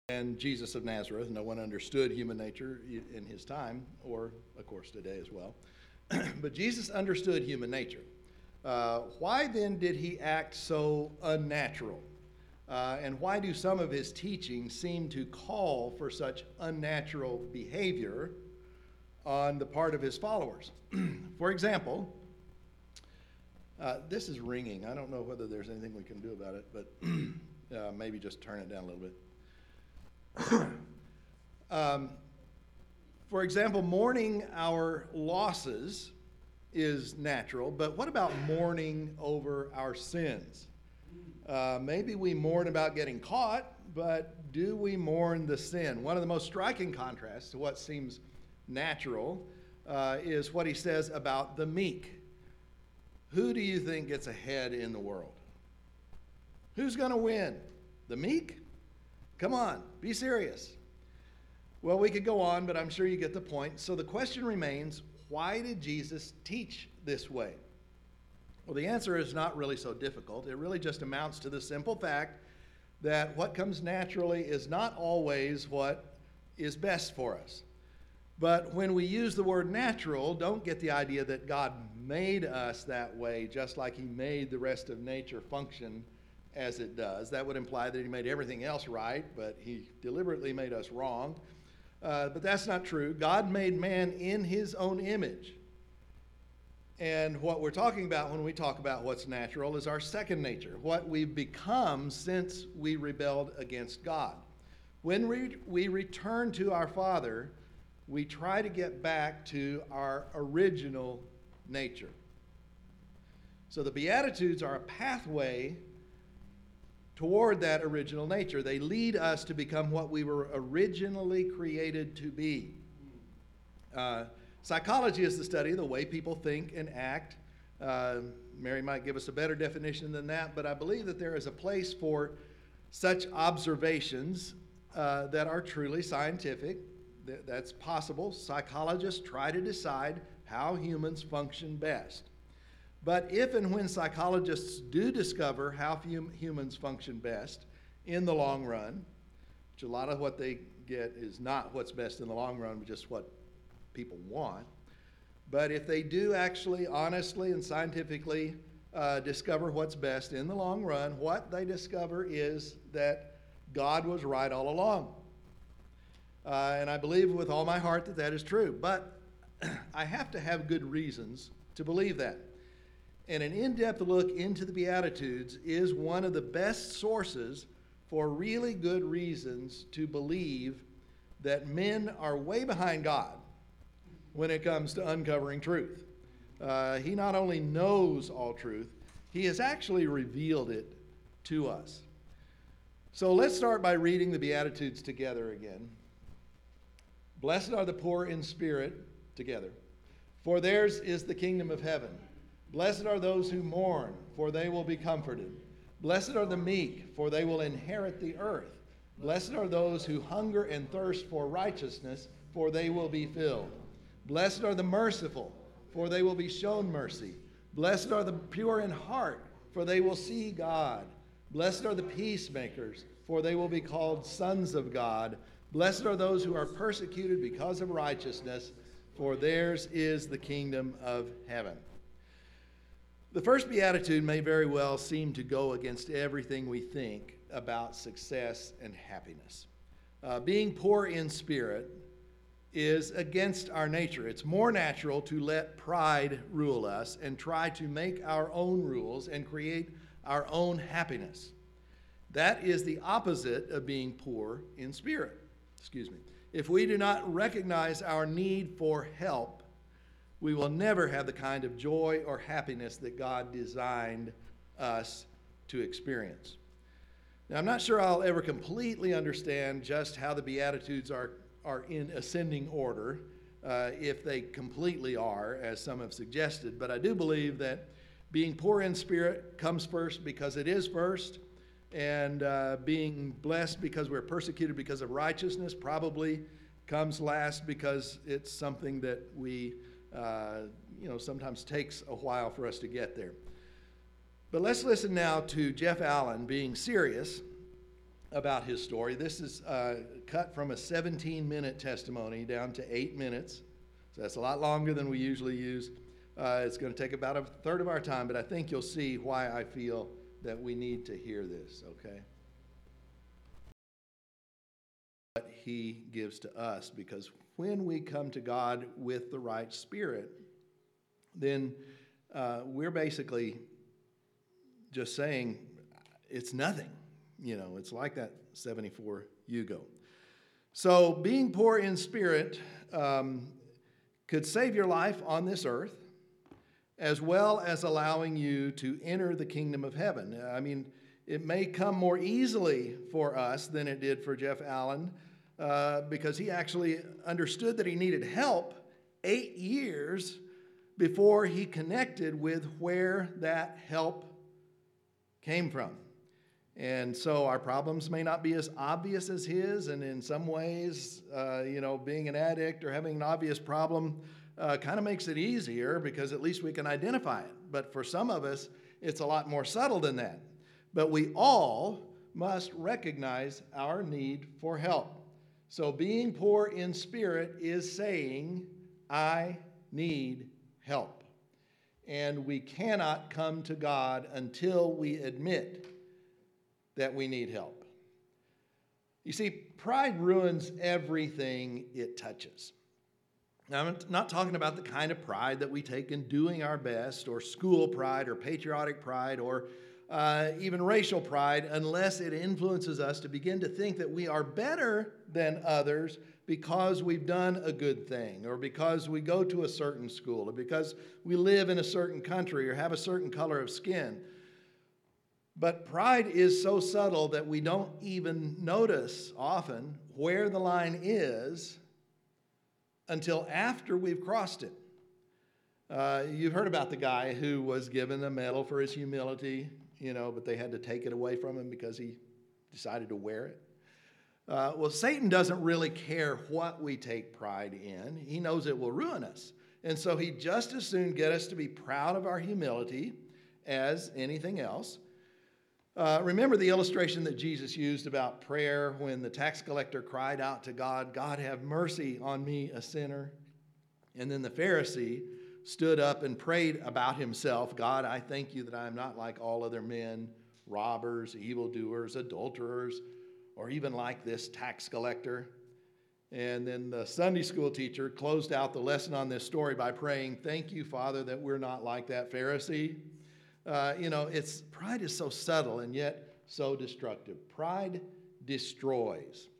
and Jesus of Nazareth. No one understood human nature in his time, or, of course, today as well. But Jesus understood human nature. Why then did he act so unnatural? And why do some of his teachings seem to call for such unnatural behavior on the part of his followers? For example, this is ringing. I don't know whether there's anything we can do about it, but maybe just turn it down a little bit. For example, mourning our losses is natural, but what about mourning over our sins? Maybe we mourn about getting caught, but do we mourn the sin? One of the most striking contrasts to what seems natural is what he says about the meek. Who do you think gets ahead in the world? Who's going to win? The meek? Come on, be serious. Well, we could go on, but I'm sure you get the point. So the question remains, why did Jesus teach this way? Well, the answer is not really so difficult. It really just amounts to the simple fact that what comes naturally is not always what is best for us. But when we use the word natural, don't get the idea that God made us that way, just like he made the rest of nature function as it does. That would imply that he made everything else right, but he deliberately made us wrong. But that's not true. God made man in his own image. And what we're talking about when we talk about what's natural is our second nature, what we've become since we rebelled against God. When we return to our Father, we try to get back to our original nature. So the Beatitudes are a pathway toward that original nature. They lead us to become what we were originally created to be. Psychology is the study of the way people think and act. Mary might give us a better definition than that, but I believe that there is a place for such observations that are truly scientific. That's possible. Psychologists try to decide how humans function best. But if and when psychologists do discover how humans function best in the long run, which a lot of what they get is not what's best in the long run, but just what people want. But if they do actually honestly and scientifically discover what's best in the long run, what they discover is that God was right all along. And I believe with all my heart that that is true. But I have to have good reasons to believe that. And an in-depth look into the Beatitudes is one of the best sources for really good reasons to believe that men are way behind God when it comes to uncovering truth. He not only knows all truth, he has actually revealed it to us. So let's start by reading the Beatitudes together again. Blessed are the poor in spirit, together, for theirs is the kingdom of heaven. Blessed are those who mourn, for they will be comforted. Blessed are the meek, for they will inherit the earth. Blessed are those who hunger and thirst for righteousness, for they will be filled. Blessed are the merciful, for they will be shown mercy. Blessed are the pure in heart, for they will see God. Blessed are the peacemakers, for they will be called sons of God. Blessed are those who are persecuted because of righteousness, for theirs is the kingdom of heaven. The first beatitude may very well seem to go against everything we think about success and happiness. Being poor in spirit is against our nature. It's more natural to let pride rule us and try to make our own rules and create our own happiness. That is the opposite of being poor in spirit. If we do not recognize our need for help, we will never have the kind of joy or happiness that God designed us to experience. Now, I'm not sure I'll ever completely understand just how the Beatitudes are in ascending order, if they completely are, as some have suggested, but I do believe that being poor in spirit comes first because it is first, and being blessed because we're persecuted because of righteousness probably comes last because it's something that we sometimes takes a while for us to get there. But let's listen now to Jeff Allen being serious about his story. This is cut from a 17-minute testimony down to 8 minutes. So that's a lot longer than we usually use. It's going to take about a third of our time, but I think you'll see why I feel that we need to hear this, okay? What he gives to us, because when we come to God with the right spirit, then we're basically just saying it's nothing. You know, it's like that 74 Yugo. So being poor in spirit could save your life on this earth, as well as allowing you to enter the kingdom of heaven. I mean, it may come more easily for us than it did for Jeff Allen, because he actually understood that he needed help 8 years before he connected with where that help came from. And so our problems may not be as obvious as his, and in some ways, being an addict or having an obvious problem kind of makes it easier because at least we can identify it. But for some of us, it's a lot more subtle than that. But we all must recognize our need for help. So being poor in spirit is saying, I need help. And we cannot come to God until we admit that we need help. You see, pride ruins everything it touches. Now, I'm not talking about the kind of pride that we take in doing our best, or school pride, or patriotic pride, or even racial pride, unless it influences us to begin to think that we are better than others because we've done a good thing, or because we go to a certain school, or because we live in a certain country, or have a certain color of skin. But pride is so subtle that we don't even notice often where the line is until after we've crossed it. You've heard about the guy who was given a medal for his humility, but they had to take it away from him because he decided to wear it. Well, Satan doesn't really care what we take pride in. He knows it will ruin us. And so he'd just as soon get us to be proud of our humility as anything else. Remember the illustration that Jesus used about prayer when the tax collector cried out to God, God, have mercy on me, a sinner. And then the Pharisee stood up and prayed about himself, God, I thank you that I am not like all other men, robbers, evildoers, adulterers, or even like this tax collector. And then the Sunday school teacher closed out the lesson on this story by praying, thank you, Father, that we're not like that Pharisee. Pride is so subtle and yet so destructive. Pride destroys.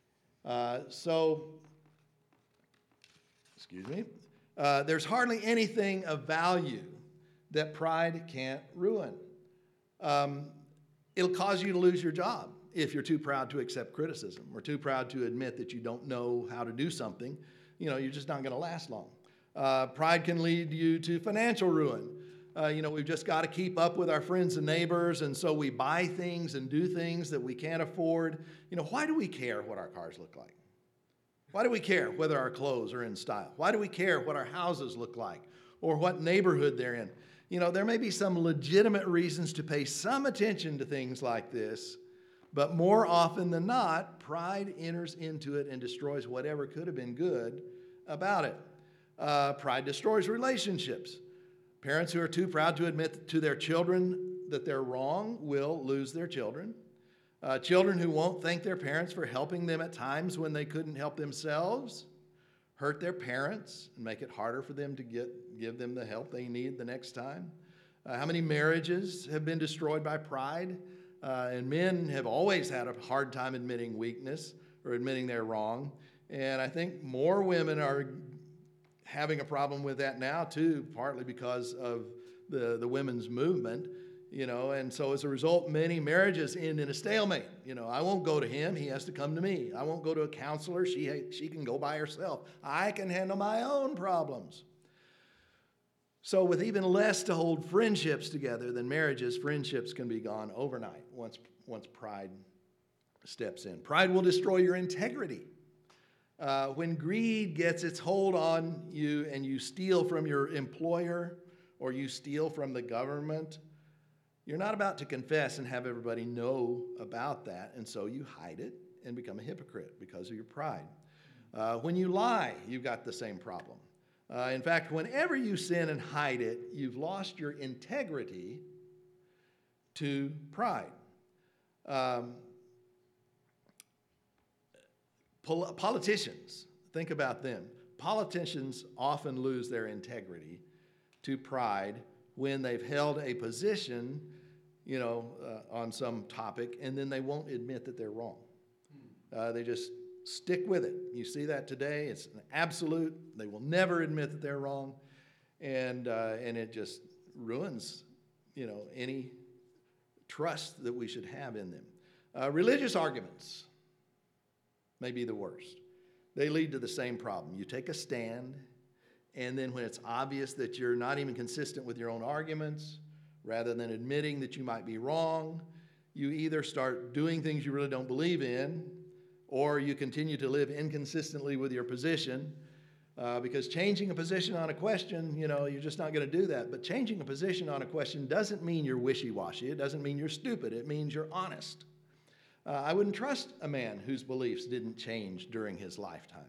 There's hardly anything of value that pride can't ruin. It'll cause you to lose your job if you're too proud to accept criticism or too proud to admit that you don't know how to do something. You're just not going to last long. Pride can lead you to financial ruin. We've just got to keep up with our friends and neighbors, and so we buy things and do things that we can't afford. Why do we care what our cars look like? Why do we care whether our clothes are in style? Why do we care what our houses look like or what neighborhood they're in? There may be some legitimate reasons to pay some attention to things like this, but more often than not, pride enters into it and destroys whatever could have been good about it. Pride destroys relationships. Parents who are too proud to admit to their children that they're wrong will lose their children. Children who won't thank their parents for helping them at times when they couldn't help themselves hurt their parents and make it harder for them to give them the help they need the next time. How many marriages have been destroyed by pride? And men have always had a hard time admitting weakness or admitting they're wrong. And I think more women are having a problem with that now too, partly because of the women's movement, and so as a result, many marriages end in a stalemate. I won't go to him, he has to come to me. I won't go to a counselor, she can go by herself. I can handle my own problems. So with even less to hold friendships together than marriages, friendships can be gone overnight once pride steps in. Pride will destroy your integrity. When greed gets its hold on you and you steal from your employer or you steal from the government, You're not about to confess and have everybody know about that, and so you hide it and become a hypocrite because of your pride. When you lie, you've got the same problem. In fact, whenever you sin and hide it, you've lost your integrity to pride. Politicians, think about them. Politicians often lose their integrity to pride when they've held a position, on some topic, and then they won't admit that they're wrong. They just stick with it. You see that today. It's an absolute. They will never admit that they're wrong, and it just ruins, any trust that we should have in them. Religious arguments may be the worst. They lead to the same problem. You take a stand, and then when it's obvious that you're not even consistent with your own arguments, rather than admitting that you might be wrong, you either start doing things you really don't believe in, or you continue to live inconsistently with your position, because changing a position on a question, you're just not going to do that. But changing a position on a question doesn't mean you're wishy-washy. It doesn't mean you're stupid. It means you're honest. I wouldn't trust a man whose beliefs didn't change during his lifetime.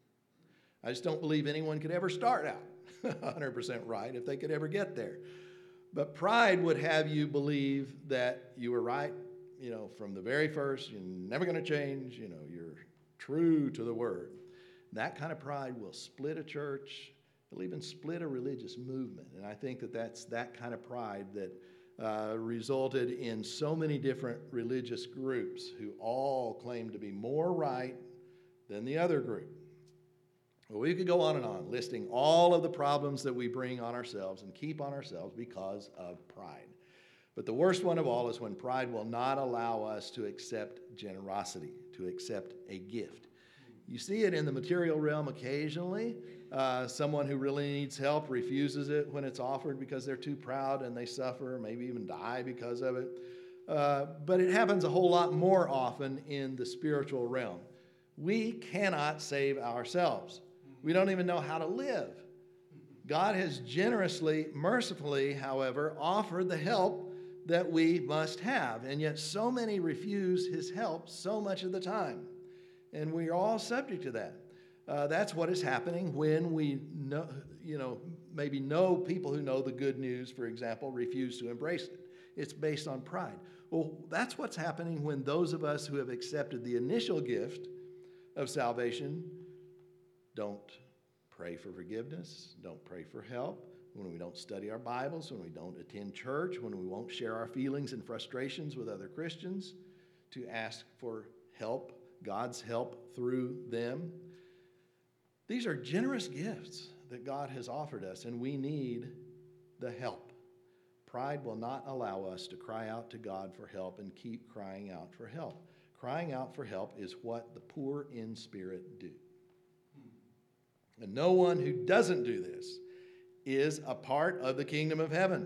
I just don't believe anyone could ever start out 100% right if they could ever get there. But pride would have you believe that you were right, from the very first. You're never going to change. You're true to the word. That kind of pride will split a church. It'll even split a religious movement. And I think that that's that kind of pride that resulted in so many different religious groups who all claim to be more right than the other group. Well, we could go on and on, listing all of the problems that we bring on ourselves and keep on ourselves because of pride. But the worst one of all is when pride will not allow us to accept generosity, to accept a gift. You see it in the material realm occasionally. Someone who really needs help refuses it when it's offered because they're too proud and they suffer, maybe even die because of it. But it happens a whole lot more often in the spiritual realm. We cannot save ourselves. We don't even know how to live. God has generously, mercifully, however, offered the help that we must have. And yet so many refuse his help so much of the time. And we are all subject to that. That's what is happening when we know, maybe know people who know the good news, for example, refuse to embrace it. It's based on pride. Well, that's what's happening when those of us who have accepted the initial gift of salvation don't pray for forgiveness, don't pray for help, when we don't study our Bibles, when we don't attend church, when we won't share our feelings and frustrations with other Christians, to ask for help, God's help through them. These are generous gifts that God has offered us, and we need the help. Pride will not allow us to cry out to God for help and keep crying out for help. Crying out for help is what the poor in spirit do. And no one who doesn't do this is a part of the kingdom of heaven.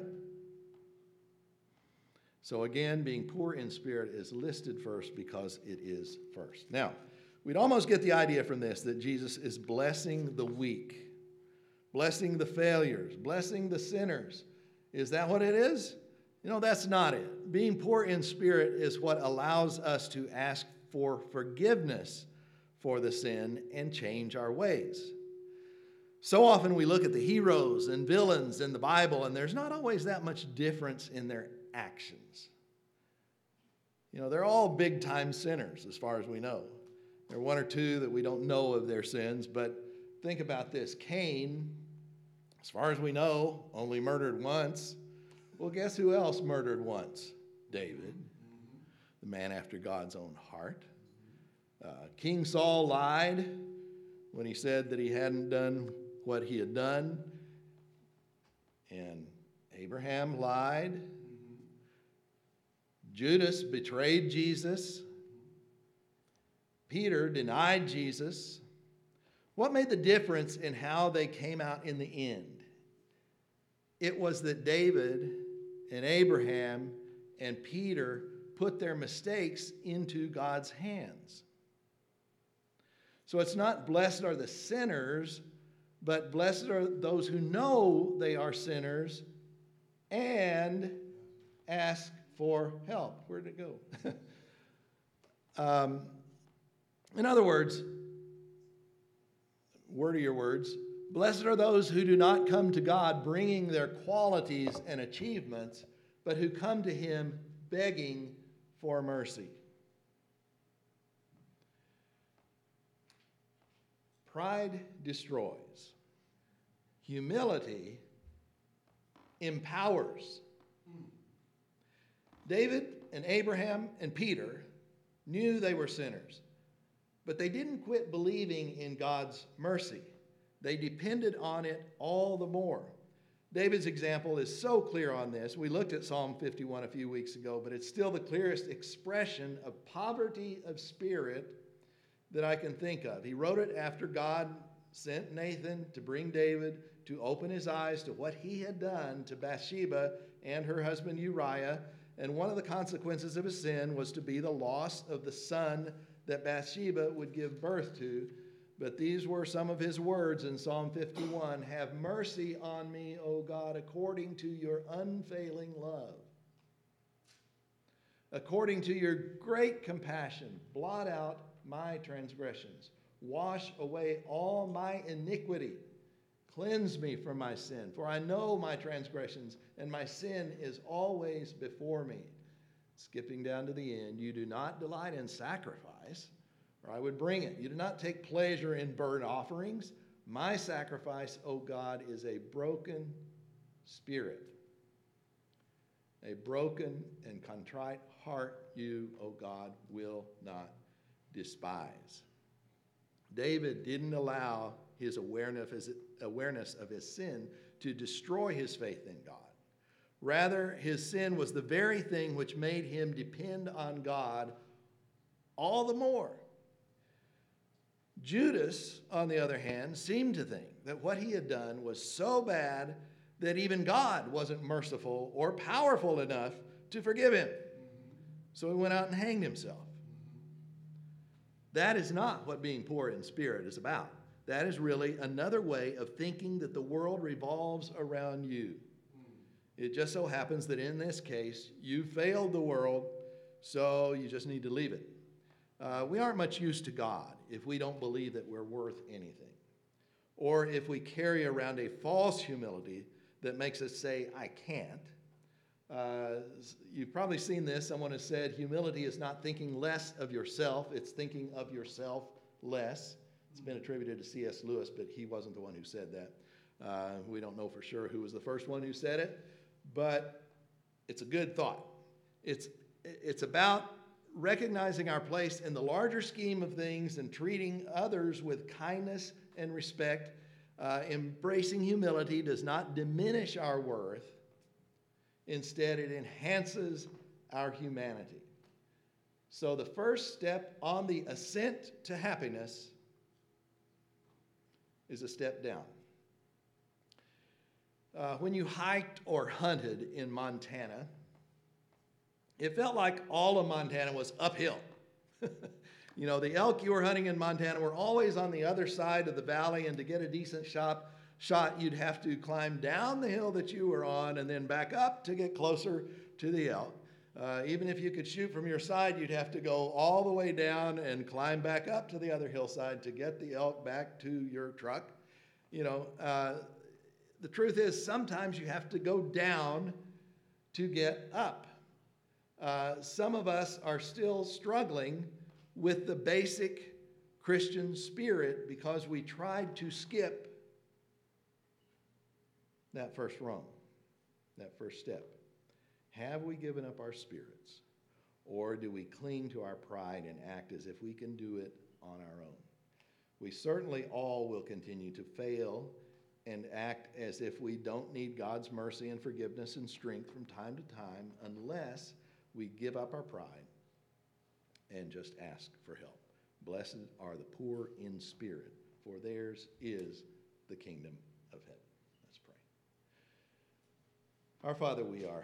So again, being poor in spirit is listed first because it is first. Now, we'd almost get the idea from this that Jesus is blessing the weak, blessing the failures, blessing the sinners. Is that what it is? That's not it. Being poor in spirit is what allows us to ask for forgiveness for the sin and change our ways. So often we look at the heroes and villains in the Bible, and there's not always that much difference in their actions. They're all big-time sinners as far as we know. There are one or two that we don't know of their sins, but think about this. Cain, as far as we know, only murdered once. Well, guess who else murdered once? David, the man after God's own heart. King Saul lied when he said that he hadn't done what he had done. And Abraham lied. Judas betrayed Jesus. Peter denied Jesus. What made the difference in how they came out in the end? It was that David and Abraham and Peter put their mistakes into God's hands. So it's not blessed are the sinners, but blessed are those who know they are sinners and ask for help. Where did it go? In other words, word of your words, blessed are those who do not come to God bringing their qualities and achievements, but who come to him begging for mercy. Pride destroys. Humility empowers. David and Abraham and Peter knew they were sinners, but they didn't quit believing in God's mercy. They depended on it all the more. David's example is so clear on this. We looked at Psalm 51 a few weeks ago, but it's still the clearest expression of poverty of spirit that I can think of. He wrote it after God sent Nathan to bring David to open his eyes to what he had done to Bathsheba and her husband Uriah. And one of the consequences of his sin was to be the loss of the son that Bathsheba would give birth to. But these were some of his words in Psalm 51. Have mercy on me, O God, according to your unfailing love. According to your great compassion, blot out my transgressions. Wash away all my iniquity. Cleanse me from my sin, for I know my transgressions, and my sin is always before me. Skipping down to the end, you do not delight in sacrifice, or I would bring it. You do not take pleasure in burnt offerings. My sacrifice, O God, is a broken spirit. A broken and contrite heart you, O God, will not despise. David didn't allow his awareness of his sin to destroy his faith in God. Rather, his sin was the very thing which made him depend on God all the more. Judas, on the other hand, seemed to think that what he had done was so bad that even God wasn't merciful or powerful enough to forgive him. So he went out and hanged himself. That is not what being poor in spirit is about. That is really another way of thinking that the world revolves around you. It just so happens that in this case, you failed the world, so you just need to leave it. We aren't much use to God if we don't believe that we're worth anything, or if we carry around a false humility that makes us say, I can't. You've probably seen this. Someone has said, humility is not thinking less of yourself, it's thinking of yourself less. It's been attributed to C.S. Lewis, but he wasn't the one who said that. We don't know for sure who was the first one who said it, but it's a good thought. It's about recognizing our place in the larger scheme of things and treating others with kindness and respect. Embracing humility does not diminish our worth. Instead, it enhances our humanity. So the first step on the ascent to happiness is a step down. When you hiked or hunted in Montana, it felt like all of Montana was uphill. You know, the elk you were hunting in Montana were always on the other side of the valley, and to get a decent shot, you'd have to climb down the hill that you were on and then back up to get closer to the elk. Even if you could shoot from your side, you'd have to go all the way down and climb back up to the other hillside to get the elk back to your truck. You know, the truth is sometimes you have to go down to get up. Some of us are still struggling with the basic Christian spirit because we tried to skip that first rung, that first step. Have we given up our spirits, or do we cling to our pride and act as if we can do it on our own? We certainly all will continue to fail and act as if we don't need God's mercy and forgiveness and strength from time to time unless we give up our pride and just ask for help. Blessed are the poor in spirit, for theirs is the kingdom of heaven. Let's pray. Our Father, we are